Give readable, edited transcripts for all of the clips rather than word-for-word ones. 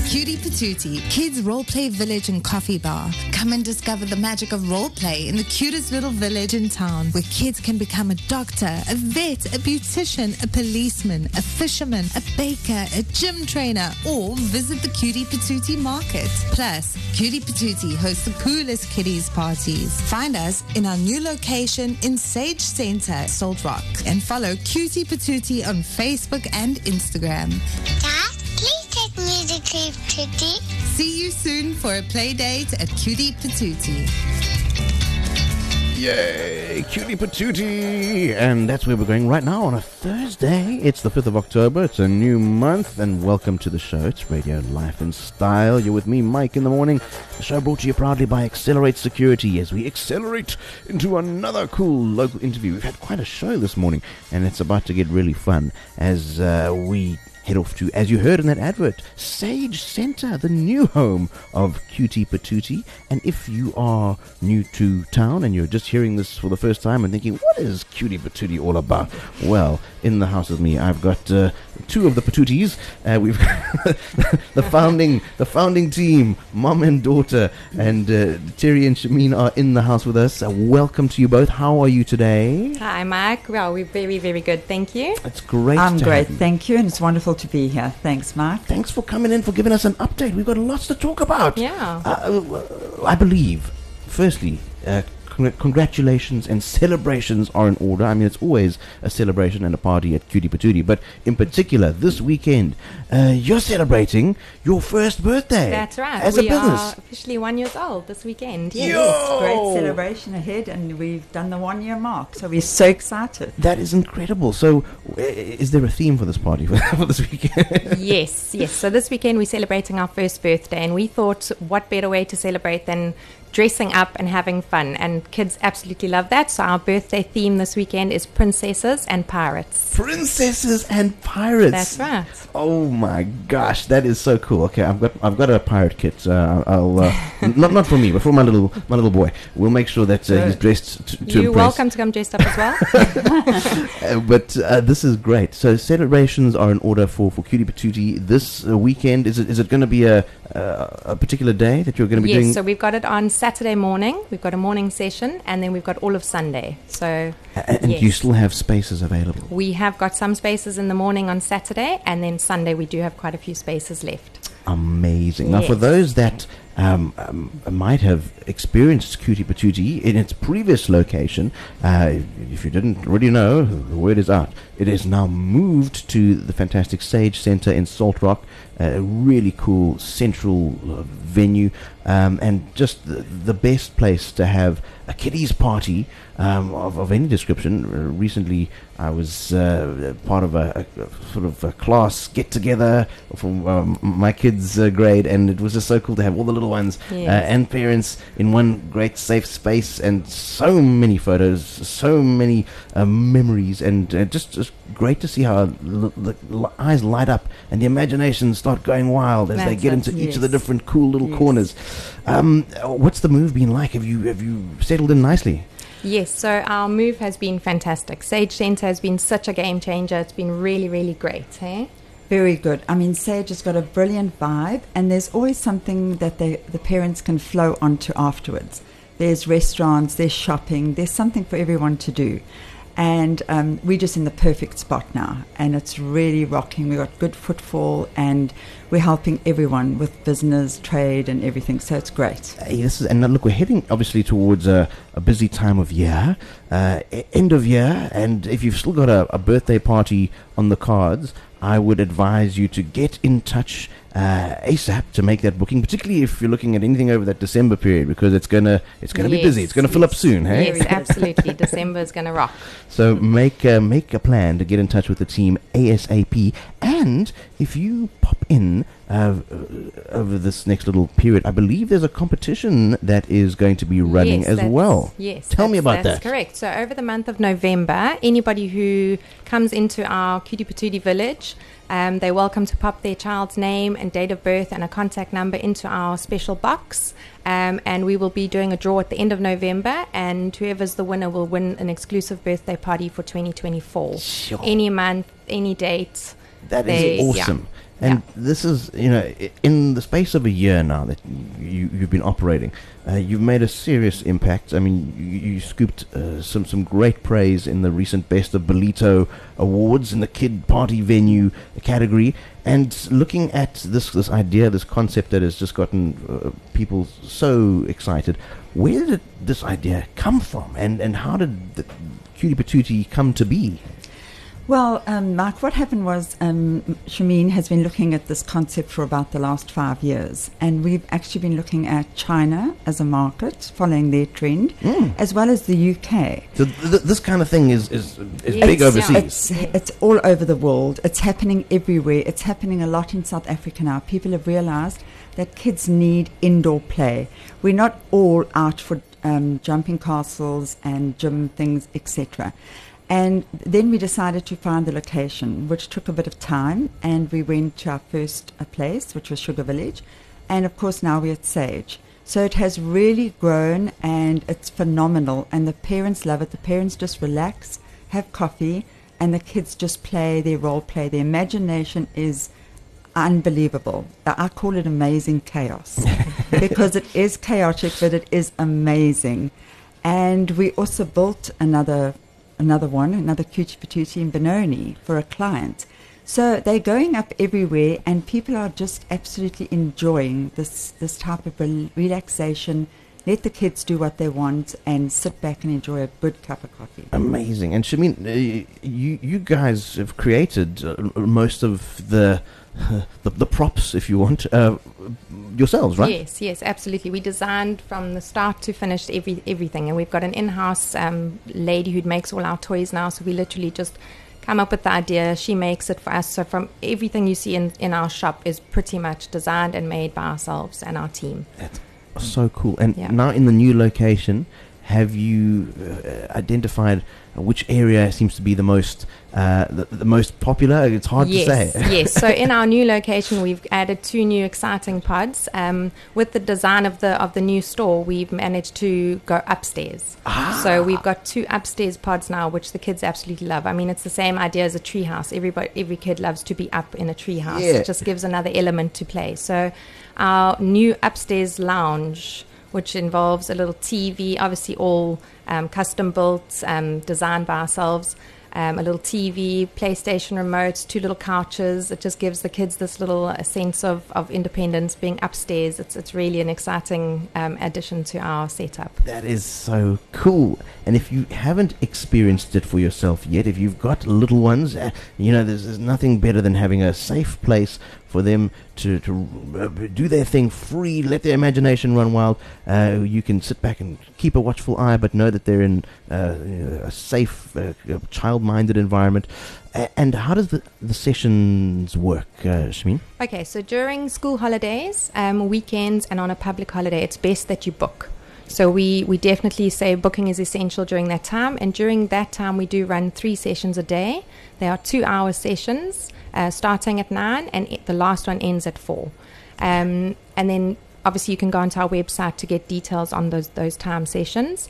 Cutie Patootie, Kids Roleplay Village and Coffee Bar. Come and discover the magic of roleplay in the cutest little village in town, where kids can become a doctor, a vet, a beautician, a policeman, a fisherman, a baker, a gym trainer, or visit the Cutie Patootie market. Plus, Cutie Patootie hosts the coolest kiddies parties. Find us in our new location in Sage Center, Salt Rock, and follow Cutie Patootie on Facebook and Instagram. Dad, please take me to Cutie Patootie. See you soon for a play date at Cutie Patootie. Yay, Cutie Patootie! And that's where we're going right now on a Thursday. It's the 5th of October. It's a new month, and welcome to the show. It's Radio Life and Style. You're with me, Mike, in the morning. The show brought to you proudly by Accelerate Security as we accelerate into another cool local interview. We've had quite a show this morning, and it's about to get really fun as we head off to, as you heard in that advert, Sage Center, the new home of Cutie Patootie. And if you are new to town and you're just hearing this for the first time and thinking, what is Cutie Patootie all about? Well, in the house with me, I've got two of the Patooties. We've got the founding team, mom and daughter, and Terry and Shameen are in the house with us. Welcome to you both. How are you today? Hi, Mike. Well, we're very, very good. Thank you. It's great. I'm great. Thank you. And it's wonderful to be here. Thanks, Mark. Thanks for coming in, for giving us an update. We've got lots to talk about. Yeah. I believe, firstly, congratulations and celebrations are in order. I mean, it's always a celebration and a party at Cutie Patootie, but in particular, this weekend, you're celebrating your first birthday. That's right. As we a business. are officially 1 year old this weekend. Yo! Yes, great celebration ahead, and we've done the 1 year mark, so we're so excited. That is incredible. So, is there a theme for this party for this weekend? Yes. So this weekend we're celebrating our first birthday, and we thought what better way to celebrate than dressing up and having fun, and kids absolutely love that. So our birthday theme this weekend is princesses and pirates. Princesses and pirates. That's right. Oh my gosh, that is so cool. Okay, I've got a pirate kit. I'll not for me, but for my little boy. We'll make sure that he's dressed to You're impress. welcome to come dressed up as well. But this is great. So celebrations are in order for Cutie Patootie this weekend. Is it going to be a particular day that you're going to be doing? Yes, so we've got it on Saturday morning. We've got a morning session, and then we've got all of Sunday. So, and yes. you still have spaces available? We have got some spaces in the morning on Saturday, and then Sunday we do have quite a few spaces left. Amazing. Now, Yes. for those that might have experienced Cutie Patootie in its previous location, if you didn't already know, the word is out. It is now moved to the fantastic Sage Center in Salt Rock, a really cool central venue, and just the best place to have a kiddies party of any description. Recently, I was part of a sort of a class get-together from my kids' grade, and it was just so cool to have all the little ones and parents in one great safe space, and so many photos, so many memories, and just great to see how the eyes light up and the imagination start going wild as they get into each of the different cool little corners. What's the move been like? Have you settled in nicely? Yes, so our move has been fantastic. Sage Center has been such a game changer. It's been really, really great. Hey? Very good. I mean, Sage has got a brilliant vibe, and there's always something that the parents can flow onto afterwards. There's restaurants, there's shopping, there's something for everyone to do. And we're just in the perfect spot now, and it's really rocking. We've got good footfall, and we're helping everyone with business, trade, and everything, so it's great. And look, we're heading obviously towards a busy time of year, end of year, and if you've still got a birthday party on the cards, I would advise you to get in touch ASAP to make that booking, particularly if you're looking at anything over that December period, because it's gonna be busy. It's gonna fill up soon, hey? Yes, absolutely. December is going to rock. So make a plan to get in touch with the team ASAP, and if you pop in over this next little period, I believe there's a competition that is going to be running as well. Yes. Tell me about that. That's correct. So over the month of November, anybody who comes into our Cutie Patootie village, they're welcome to pop their child's name and date of birth and a contact number into our special box. And we will be doing a draw at the end of November, and whoever's the winner will win an exclusive birthday party for 2024. Sure. Any month, any date. That is awesome. Yeah. And this is, in the space of a year now that you've been operating, you've made a serious impact. I mean, you scooped some great praise in the recent Best of Bolito Awards in the Kid Party Venue category. And looking at this idea, this concept that has just gotten people so excited, where did this idea come from? And how did the Cutie Patootie come to be? Well, Mark, what happened was Shameen has been looking at this concept for about the last 5 years, and we've actually been looking at China as a market, following their trend, as well as the UK. So this kind of thing is big overseas. It's all over the world. It's happening everywhere. It's happening a lot in South Africa now. People have realized that kids need indoor play. We're not all out for jumping castles and gym things, etc. And then we decided to find the location, which took a bit of time, and we went to our first place, which was Sugar Village, and of course now we're at Sage. So it has really grown, and it's phenomenal, and the parents love it. The parents just relax, have coffee, and the kids just play their role play. Their imagination is unbelievable. I call it amazing chaos because it is chaotic, but it is amazing. And we also built another Cutie Patootie in Benoni for a client. So they're going up everywhere, and people are just absolutely enjoying this type of relaxation. Let the kids do what they want and sit back and enjoy a good cup of coffee. Amazing. And Shameen, you guys have created most of the props, if you want, yourselves, right? Yes, absolutely. We designed from the start to finish everything, and we've got an in-house lady who makes all our toys now, so we literally just come up with the idea, she makes it for us. So from everything you see in our shop is pretty much designed and made by ourselves and our team. That's so cool. And now in the new location, have you identified which area seems to be the most popular? It's hard to say. Yes. So in our new location, we've added 2 new exciting pods. With the design of the new store, we've managed to go upstairs. So we've got 2 upstairs pods now, which the kids absolutely love. I mean, it's the same idea as a tree house. Every kid loves to be up in a tree house. It just gives another element to play. So our new upstairs lounge, which involves a little TV, obviously all custom built, designed by ourselves, a little TV, PlayStation remotes, 2 little couches. It just gives the kids this little sense of independence being upstairs. It's really an exciting addition to our setup. That is so cool. And if you haven't experienced it for yourself yet, if you've got little ones, there's nothing better than having a safe place for them to do their thing free, let their imagination run wild. You can sit back and keep a watchful eye, but know that they're in a safe, child-minded environment. And how does the sessions work, Shameen? Okay, so during school holidays, weekends, and on a public holiday, it's best that you book. So we definitely say booking is essential during that time. And during that time, we do run 3 sessions a day. They are 2-hour sessions, starting at 9, and the last one ends at 4. And then obviously you can go onto our website to get details on those time sessions.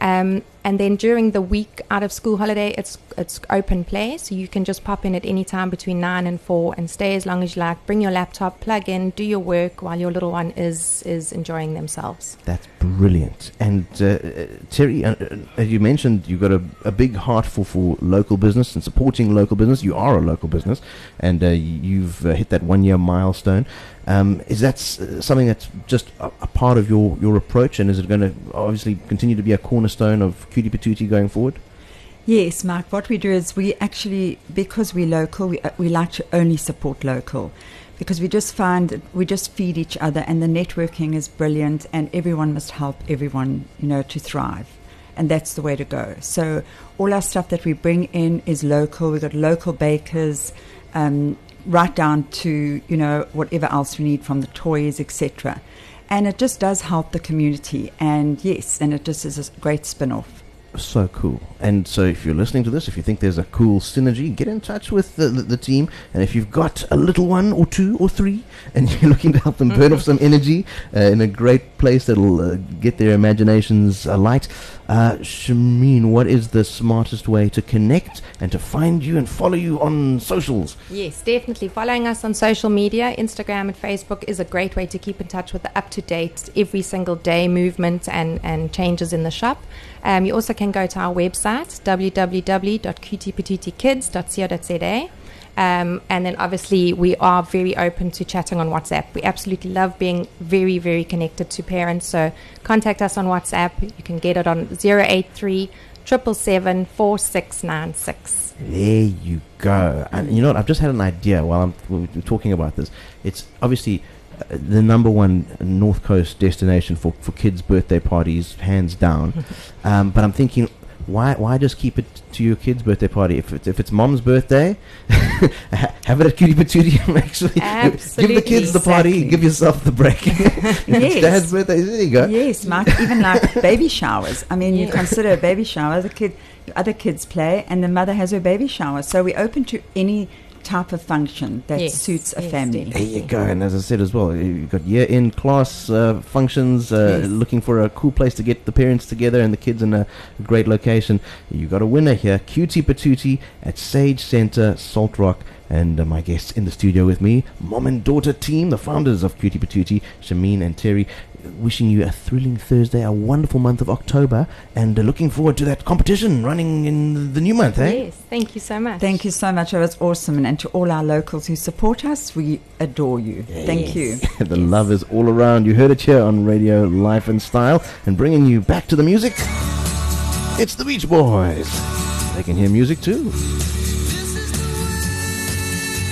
And then during the week out of school holiday, it's open play, so you can just pop in at any time between 9 and 4 and stay as long as you like. Bring your laptop, plug in, do your work while your little one is enjoying themselves. That's brilliant. And Terry, as you mentioned, you've got a big heart for local business and supporting local business. You are a local business, and you've hit that 1-year milestone. Is that something that's just a part of your approach, and is it going to obviously continue to be a cornerstone of Cutie Patootie going forward? Yes, Mark. What we do is we actually, because we're local, we like to only support local, because we just find that we just feed each other, and the networking is brilliant, and everyone must help everyone, to thrive. And that's the way to go. So all our stuff that we bring in is local. We've got local bakers, right down to, whatever else we need from the toys, etc. And it just does help the community. And yes, and it just is a great spin-off. So cool. And so if you're listening to this, if you think there's a cool synergy, get in touch with the team. And if you've got a little 1 or 2 or 3 and you're looking to help them burn off some energy in a great place that'll get their imaginations alight, Shameen, what is the smartest way to connect and to find you and follow you on socials? Yes, definitely. Following us on social media, Instagram and Facebook is a great way to keep in touch with the up-to-date, every single day movement and changes in the shop. You also can go to our website, www.cutiepatootykids.co.za. And then obviously we are very open to chatting on WhatsApp. We absolutely love being very, very connected to parents. So contact us on WhatsApp. You can get it on 083 777 4696. There you go. And you know what? I've just had an idea while we're talking about this. It's obviously the number one North Coast destination for kids' birthday parties, hands down. But I'm thinking, why just keep it to your kid's birthday party? If it's mom's birthday, have it at Cutie Patootie. Actually, give the kids the party, give yourself the break. It's dad's birthday. There you go. Yes, Mark. Even like baby showers. I mean, you consider a baby shower. Other kids play, and the mother has her baby shower. So we're open to any type of function that suits a family. There you go. And as I said as well, you've got year-end class functions, looking for a cool place to get the parents together and the kids in a great location. You got a winner here, Cutie Patootie at Sage Centre, Salt Rock. And my guests in the studio with me, mom and daughter team, the founders of Cutie Patootie, Shameen and Terry, wishing you a thrilling Thursday, a wonderful month of October, and looking forward to that competition running in the new month, eh? Yes, thank you so much. Thank you so much. It was awesome. And to all our locals who support us, we adore you. Yes. Thank you. The love is all around. You heard it here on Radio Life and Style. And bringing you back to the music, it's the Beach Boys. They can hear music too.